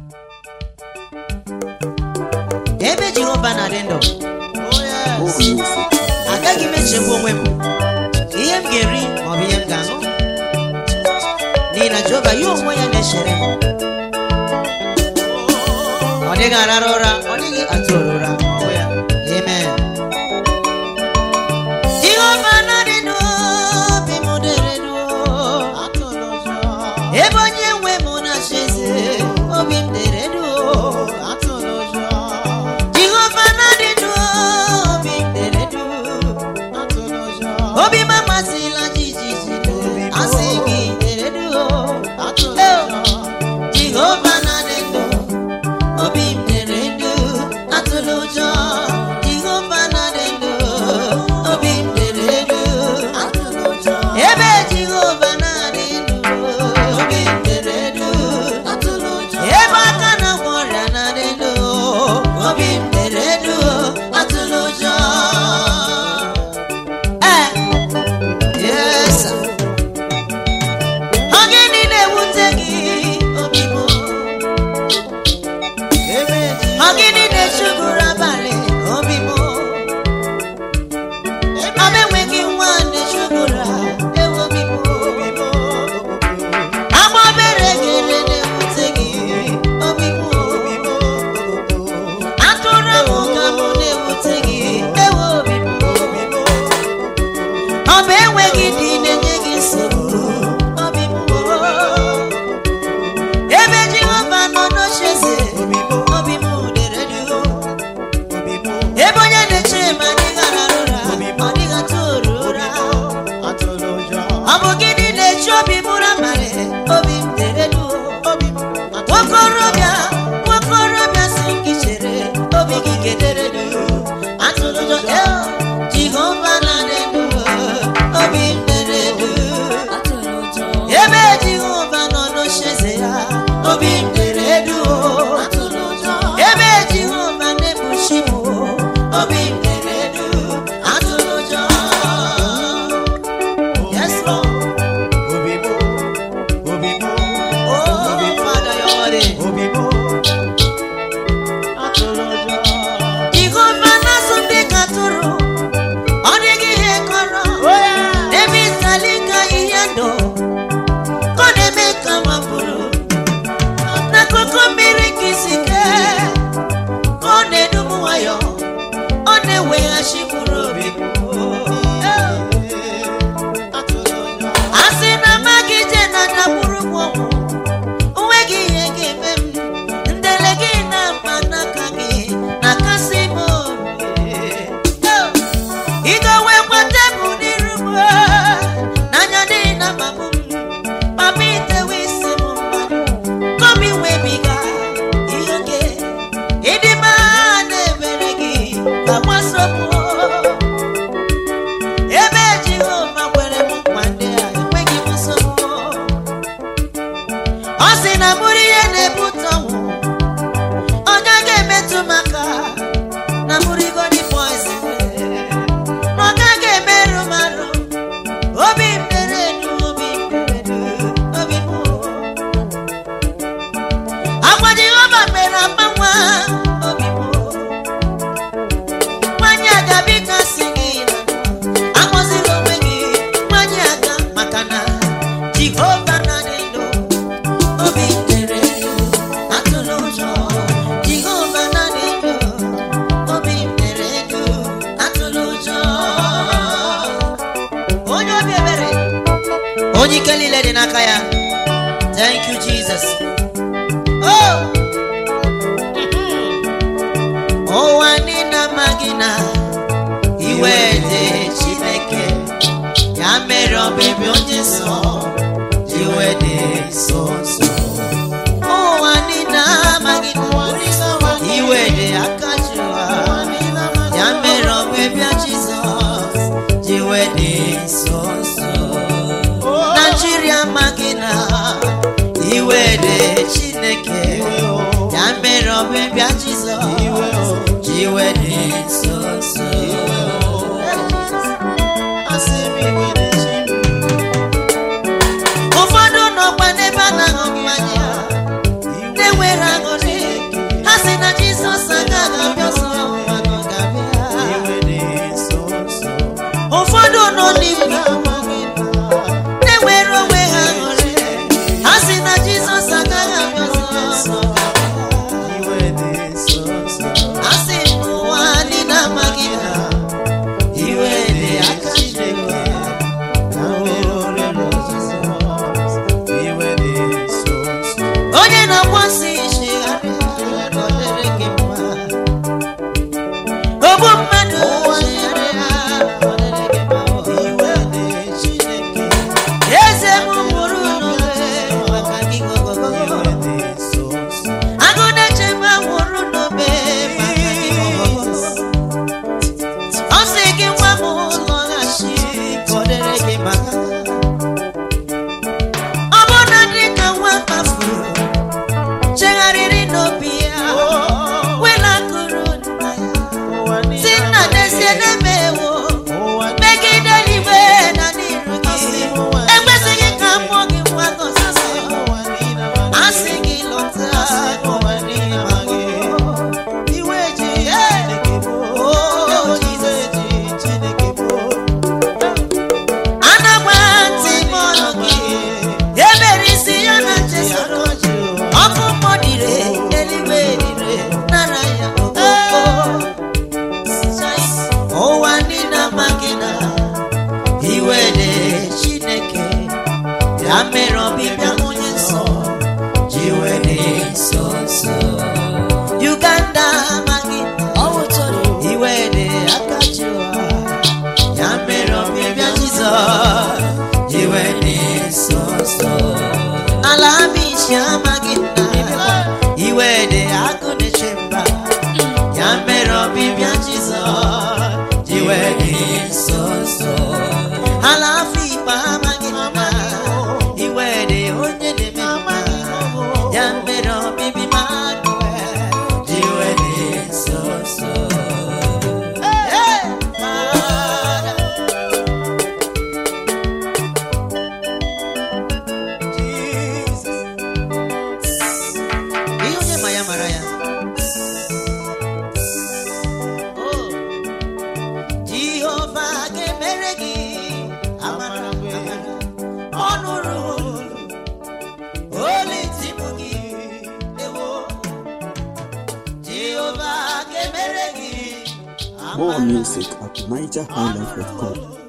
Ebe Jehova na-adị ndụ, agaghị m echegbu onwe m ihe m ga-eri ma ọ bụ ihe m ga-aṅụ, n'ihi na Jehova ya onwe ya na-echere m. Ọ dịghị arara ụra, ọ dịghị atụ ụra. Amen. Jehova na-adị ndụ, obi m dere ndụ. Ebe onye nwe m na-achị eze, obi m dere ndụ. Jehova na-adị ndụ, obi m dere ndụ. Obi m amasịla jijiji, asị gị dere ndụ. Jehova na-adị ndụ, obi m dere ndụ, atụla ụjọ. Jehova na-adị ndụ, obi m dere ndụ, atụla ụjọ. Ebe Jehova na-adị ndụ, obi m dere ndụ, atụla ụjọ. Ebe aka na-agwọ ọrịa na-adị ndụ, obi m dere ndụ, atụla ụjọ. Yes. Ọ gịnị na-ewute gị, obi m? Ọ gịnị na-echuguru abalị, obi m? Ọ bụ enweghị nwa na-echuguru ewu, obi m. Agba obere gere na-ewute gị, obi m. Atụrụ m ka m na-ewute gị, ewu, obi m. Ọ bụ enweghị di na-enye gị nsogbu, obi m. Ebe Jehova nọ n'ocheeze, obi m dere duu. Ebe onye na-eche ma adịghị arara ụra, ọ dịghị atụrụ ụra. Ọ bụ gịnị na-eche obi m ụra abalị, obi m dere duu. Nwokorobịa, nwokorobịa si gị chere, obi gị gedere duu. Atụrụ ụjọ, Jehova na-adị ndụ, obi m dere duu. Ebe Jehova nọ n'ocheeze ya, obi m dere duu. Ebe Jehova na-ekpuchi m, obi m dere duu, atụla ụjọ. Yes, Lord. Oh, Father, you're worthy. Jehova na-azụ ndị ka atụrụ, ọ dịghị ihe kọrọ. Ebe ịtali ka ihe ndụ, ka ọ na-eme ka mapụrụ. N'akụkụ mmiri ka isi kee, ka ọ na-edu m nwayọ, ọ na-eweghachi mkpụrụ obi m. A sị na amaghị ije na ndagburu m ọnwụ, onweghị ihe ga-eme m. Ndele gị na-ama n'aka gị, na-akasị m obi. Ị ga-ewekwa tebụl n'iru m, n'anya dị na mama m, mama itewe isi m mmanụ, ka obi webiga ihe oke. Ịdị mma na-emere gị ka gbasopụ. Ebe Jehova kwere m nkwa ndị a, enweghị m nsogbu. Ọ sị na mụrụ ihe na-ebute ọnwụ, ọ gaghị emetụ m aka. Na mụrụ igodi poison, na ọ gaghị emerụ m arụ. Obi m dere edu, obi m dere edu, obi m. Agwa Jehova mere akpa nwa, obi m. Nwanyị aga biko sị gị na akpọzila onwe gị nwanyị aga, maka na Jehova na-adị ndụ, obi m dere edu, atụla ụjọ. Jehova na-adị ndụ, obi m dere edu, atụla ụjọ. Onye obi ebere, onye ike niile dị n'aka ya. Thank you, Jesus. Oh! Ụwa niile amaghị na iwe dị Chineke, ya mere ọbịbịa onye nsọ, iwe dị nso nso. Ụwa niile amaghị na iwe dị aka Jehova, ya mere ọbịbịa Jizọs, iwe dị nso nso. Nigeria amaghị na iwe dị Chineke, ya mere ọbịbịa Jizọs, iwe dị nso nso. Ụfọdụ nọkwa n'ebe a na-aṅụ mmanya. nso. Uganda magi iwe dị aka jiwa ya mere ọbịbịa Jizọs iwe dị nso nso. Ala Amishi amaghị nna iwe dị agụ na-eche mba ya mere ọbịbịa Jizọs iwe dị nso nso. Ala Afikpo amaghị nna iwe dị onye na-eme mma ya mere ọbịbịa iwe dị nso nso. More music at NigerHighlife.com.